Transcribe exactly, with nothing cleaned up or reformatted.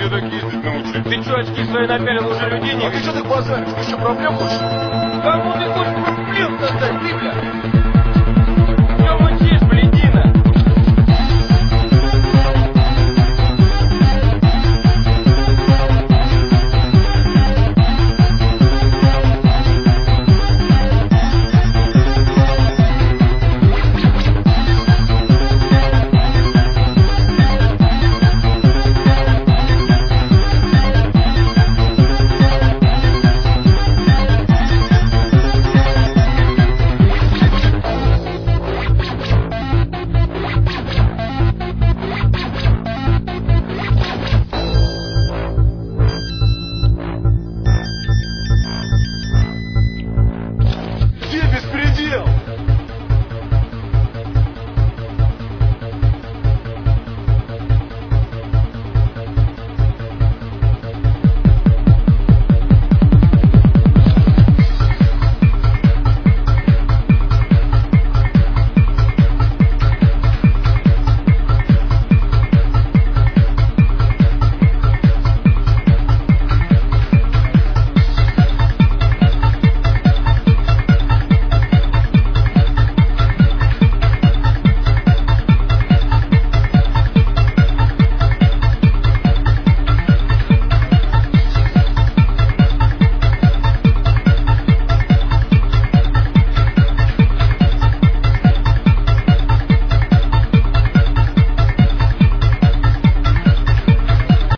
я так ездить научусь. Ты что, очки свои напялил, уже людей не А ты что так базаришь? Ты что, проблем хочешь? Кому ты хочешь проблем создать, ты, бля?